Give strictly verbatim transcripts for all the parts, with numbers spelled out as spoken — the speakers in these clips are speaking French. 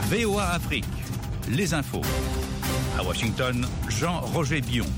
V O A Afrique, les infos. À Washington, Jean-Roger Bion.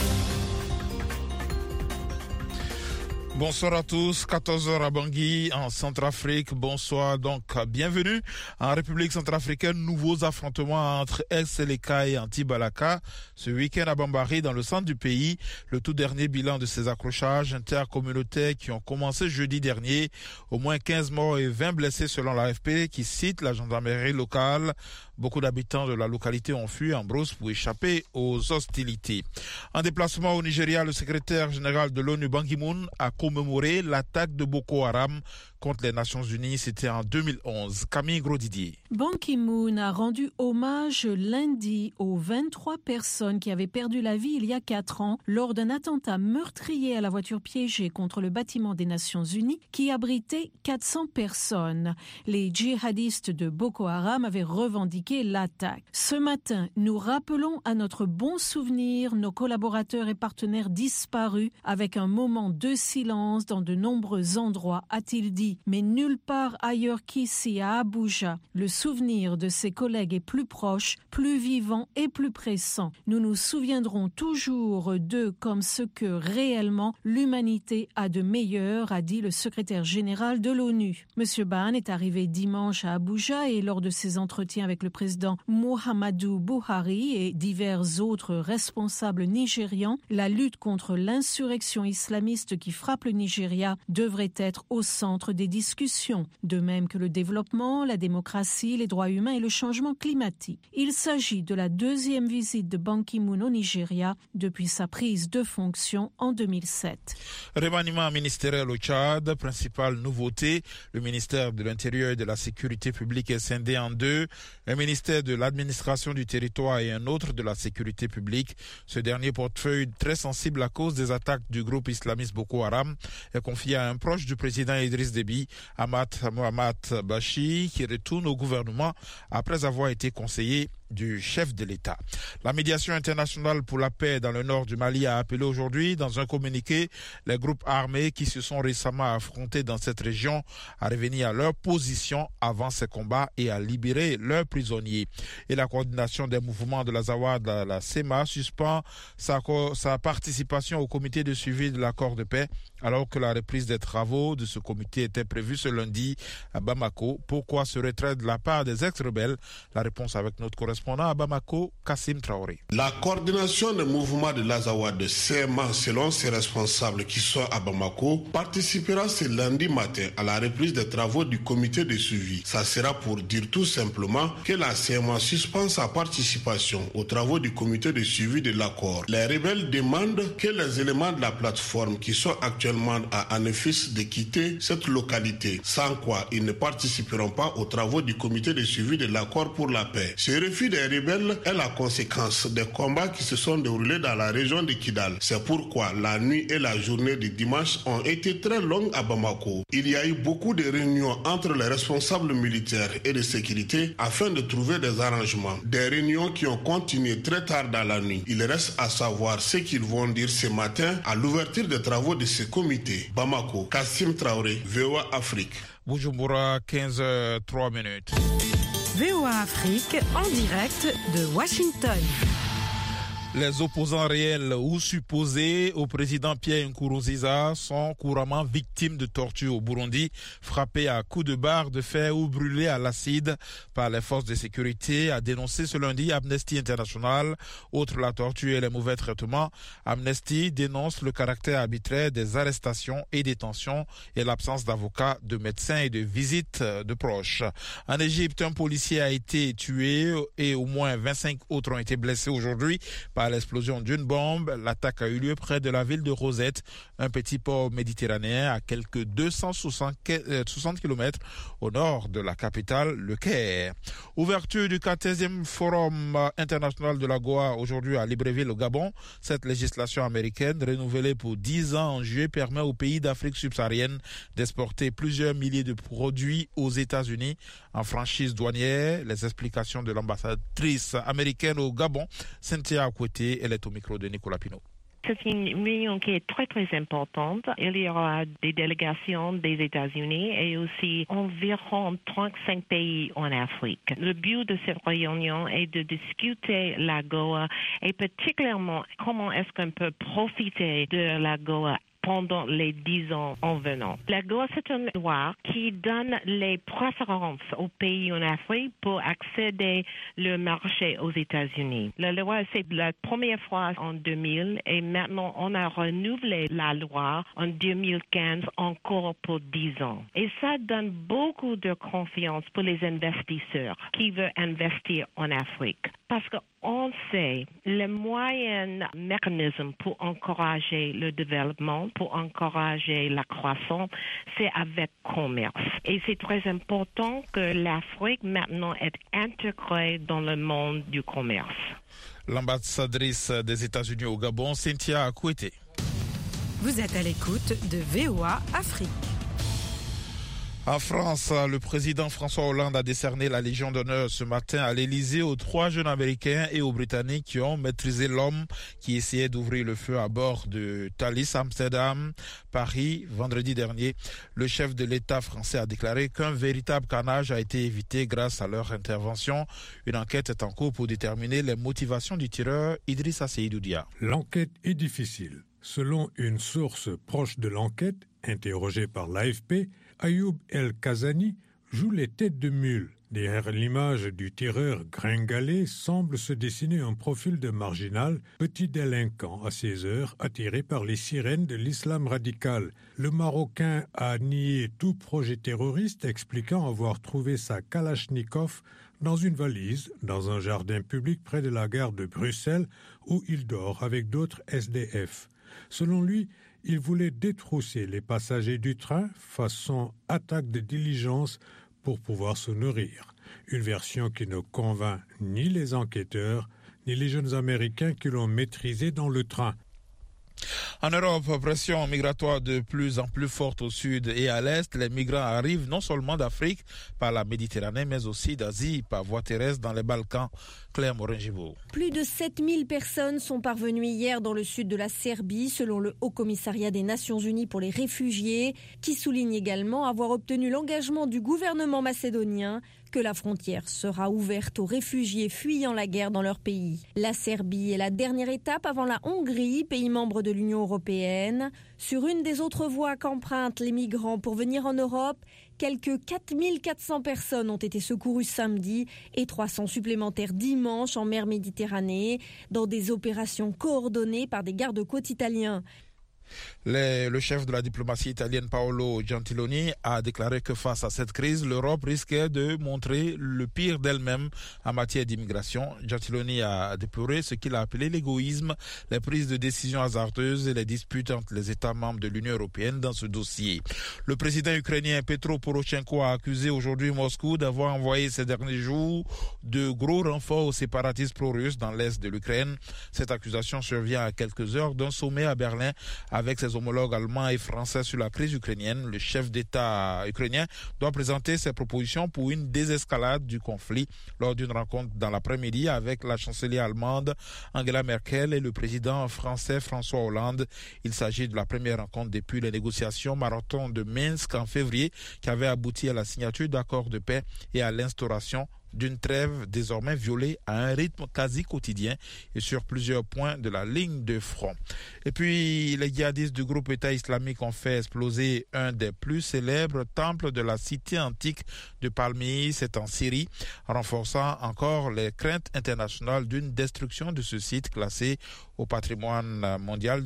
Bonsoir à tous, quatorze heures à Bangui en Centrafrique. Bonsoir donc, bienvenue en République centrafricaine. Nouveaux affrontements entre Es-Seleka et Anti-Balaka ce week-end à Bambari dans le centre du pays. Le tout dernier bilan de ces accrochages intercommunautaires qui ont commencé jeudi dernier. Au moins quinze morts et vingt blessés selon l'A F P qui cite la gendarmerie locale. Beaucoup d'habitants de la localité ont fui en brousse pour échapper aux hostilités. En déplacement au Nigeria, le secrétaire général de l'ONU Ban Ki-moon a commémoré l'attaque de Boko Haram contre les Nations Unies. C'était en deux mille onze. Camille Grosdidier. Ban Ki-moon a rendu hommage lundi aux vingt-trois personnes qui avaient perdu la vie il y a quatre ans lors d'un attentat meurtrier à la voiture piégée contre le bâtiment des Nations Unies qui abritait quatre cents personnes. Les djihadistes de Boko Haram avaient revendiqué l'attaque. Ce matin, nous rappelons à notre bon souvenir nos collaborateurs et partenaires disparus avec un moment de silence dans de nombreux endroits, a-t-il dit, mais nulle part ailleurs qu'ici à Abuja. Le souvenir de ses collègues est plus proche, plus vivant et plus pressant. Nous nous souviendrons toujours d'eux comme ce que réellement l'humanité a de meilleur, a dit le secrétaire général de l'ONU. Monsieur Ban est arrivé dimanche à Abuja et lors de ses entretiens avec le président Muhammadu Buhari et divers autres responsables nigérians, la lutte contre l'insurrection islamiste qui frappe le Nigeria devrait être au centre des discussions, de même que le développement, la démocratie, les droits humains et le changement climatique. Il s'agit de la deuxième visite de Ban Ki-moon au Nigeria depuis sa prise de fonction en deux mille sept. Remaniement ministériel au Tchad, principale nouveauté, le ministère de l'Intérieur et de la Sécurité publique est scindé en deux. Un ministère de l'administration du territoire et un autre de la sécurité publique. Ce dernier portefeuille très sensible à cause des attaques du groupe islamiste Boko Haram est confié à un proche du président Idriss Déby, Ahmad Mohamed Bachi, qui retourne au gouvernement après avoir été conseiller du chef de l'État. La médiation internationale pour la paix dans le nord du Mali a appelé aujourd'hui, dans un communiqué, les groupes armés qui se sont récemment affrontés dans cette région à revenir à leur position avant ces combats et à libérer leurs prisonniers. Et la coordination des mouvements de la Zawad, la, la S E M A, suspend sa, sa participation au comité de suivi de l'accord de paix, alors que la reprise des travaux de ce comité était prévue ce lundi à Bamako. Pourquoi ce retrait de la part des ex-rebelles? La réponse avec notre correspondant à Bamako, Kassim Traoré. La coordination des mouvements de l'Azawad de S E M A, selon ses responsables qui sont à Bamako, participera ce lundi matin à la reprise des travaux du comité de suivi. Ça sera pour dire tout simplement que la S E M A suspend sa participation aux travaux du comité de suivi de l'accord. Les rebelles demandent que les éléments de la plateforme qui sont actuellement à Anefis de quitter cette localité, sans quoi ils ne participeront pas aux travaux du comité de suivi de l'accord pour la paix. Ce refus des rebelles est la conséquence des combats qui se sont déroulés dans la région de Kidal. C'est pourquoi la nuit et la journée de dimanche ont été très longues à Bamako. Il y a eu beaucoup de réunions entre les responsables militaires et de sécurité afin de trouver des arrangements. Des réunions qui ont continué très tard dans la nuit. Il reste à savoir ce qu'ils vont dire ce matin à l'ouverture des travaux de ce comité. Bamako, Kassim Traoré, V O A Afrique. Bujumbura, quinze heures trois minutes. V O A Afrique en direct de Washington. Les opposants réels ou supposés au président Pierre Nkurunziza sont couramment victimes de torture au Burundi, frappés à coups de barre de fer ou brûlés à l'acide par les forces de sécurité, a dénoncé ce lundi Amnesty International. Outre la torture et les mauvais traitements, Amnesty dénonce le caractère arbitraire des arrestations et détentions et l'absence d'avocats, de médecins et de visites de proches. En Égypte, un policier a été tué et au moins vingt-cinq autres ont été blessés aujourd'hui par à l'explosion d'une bombe. L'attaque a eu lieu près de la ville de Rosette, un petit port méditerranéen à quelques deux cent soixante kilomètres au nord de la capitale, le Caire. Ouverture du quatorzième Forum international de la Goa aujourd'hui à Libreville au Gabon. Cette législation américaine, renouvelée pour dix ans en juillet, permet aux pays d'Afrique subsaharienne d'exporter plusieurs milliers de produits aux États-Unis en franchise douanière. Les explications de l'ambassadrice américaine au Gabon, Cynthia Akwete, elle est au micro de Nicolas Pinault. C'est une réunion qui est très très importante. Il y aura des délégations des États-Unis et aussi environ trente-cinq pays en Afrique. Le but de cette réunion est de discuter l'AGOA et particulièrement comment est-ce qu'on peut profiter de l'AGOA pendant les dix ans en venant. L'AGOA, c'est une loi qui donne les préférences aux pays en Afrique pour accéder au marché aux États-Unis. La loi, c'est la première fois en deux mille et maintenant on a renouvelé la loi en deux mille quinze encore pour dix ans. Et ça donne beaucoup de confiance pour les investisseurs qui veulent investir en Afrique. Parce qu'on sait le moyen mécanisme pour encourager le développement, pour encourager la croissance, c'est avec commerce. Et c'est très important que l'Afrique maintenant est intégrée dans le monde du commerce. L'ambassadrice des États-Unis au Gabon, Cynthia Akouete. Vous êtes à l'écoute de V O A Afrique. En France, le président François Hollande a décerné la Légion d'honneur ce matin à l'Élysée aux trois jeunes Américains et aux Britanniques qui ont maîtrisé l'homme qui essayait d'ouvrir le feu à bord de Thalys Amsterdam, Paris, vendredi dernier. Le chef de l'État français a déclaré qu'un véritable carnage a été évité grâce à leur intervention. Une enquête est en cours pour déterminer les motivations du tireur Idrissa Seydou Dia. L'enquête est difficile. Selon une source proche de l'enquête, interrogée par l'A F P, Ayoub El-Kazani joue les têtes de mule. Derrière l'image du tireur gringalet semble se dessiner un profil de marginal, petit délinquant à ses heures, attiré par les sirènes de l'islam radical. Le Marocain a nié tout projet terroriste, expliquant avoir trouvé sa Kalachnikov dans une valise, dans un jardin public près de la gare de Bruxelles, où il dort avec d'autres S D F. Selon lui, il voulait détrousser les passagers du train façon attaque de diligence pour pouvoir se nourrir. Une version qui ne convainc ni les enquêteurs, ni les jeunes Américains qui l'ont maîtrisé dans le train. En Europe, pression migratoire de plus en plus forte au sud et à l'est. Les migrants arrivent non seulement d'Afrique par la Méditerranée, mais aussi d'Asie par voie terrestre dans les Balkans. Claire Morin-Gibault. Plus de sept mille personnes sont parvenues hier dans le sud de la Serbie, selon le Haut Commissariat des Nations Unies pour les réfugiés, qui souligne également avoir obtenu l'engagement du gouvernement macédonien que la frontière sera ouverte aux réfugiés fuyant la guerre dans leur pays. La Serbie est la dernière étape avant la Hongrie, pays membre de l'Union européenne. Sur une des autres voies qu'empruntent les migrants pour venir en Europe, quelques quatre mille quatre cents personnes ont été secourues samedi et trois cents supplémentaires dimanche en mer Méditerranée, dans des opérations coordonnées par des gardes-côtes italiens. Les, le chef de la diplomatie italienne Paolo Gentiloni a déclaré que face à cette crise, l'Europe risquait de montrer le pire d'elle-même en matière d'immigration. Gentiloni a déploré ce qu'il a appelé l'égoïsme, les prises de décisions hasardeuses et les disputes entre les États membres de l'Union européenne dans ce dossier. Le président ukrainien Petro Poroshenko a accusé aujourd'hui Moscou d'avoir envoyé ces derniers jours de gros renforts aux séparatistes pro-russes dans l'est de l'Ukraine. Cette accusation survient à quelques heures d'un sommet à Berlin avec ses homologues allemands et français sur la crise ukrainienne. Le chef d'État ukrainien doit présenter ses propositions pour une désescalade du conflit lors d'une rencontre dans l'après-midi avec la chancelière allemande Angela Merkel et le président français François Hollande. Il s'agit de la première rencontre depuis les négociations marathon de Minsk en février qui avait abouti à la signature d'accords de paix et à l'instauration d'une trêve désormais violée à un rythme quasi quotidien et sur plusieurs points de la ligne de front. Et puis, les djihadistes du groupe État islamique ont fait exploser un des plus célèbres temples de la cité antique de Palmyre, c'est en Syrie, renforçant encore les craintes internationales d'une destruction de ce site classé au patrimoine mondial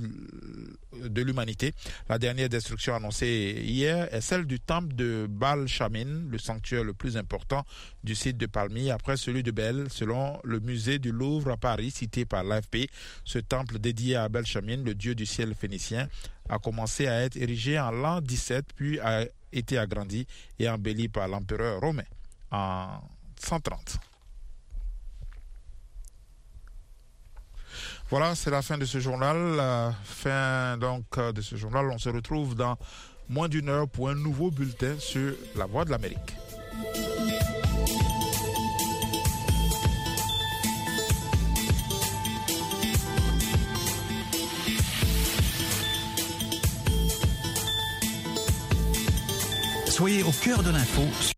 de l'humanité. La dernière destruction annoncée hier est celle du temple de Baal Shamin, le sanctuaire le plus important du site de Palmyre, après celui de Bel, selon le musée du Louvre à Paris, cité par l'A F P. Ce temple dédié à Baal Shamin, le dieu du ciel phénicien, a commencé à être érigé en l'an dix-sept, puis a été agrandi et embelli par l'empereur romain en cent trente. Voilà, c'est la fin de ce journal. La fin donc de ce journal, on se retrouve dans moins d'une heure pour un nouveau bulletin sur la Voix de l'Amérique. Soyez au cœur de l'info.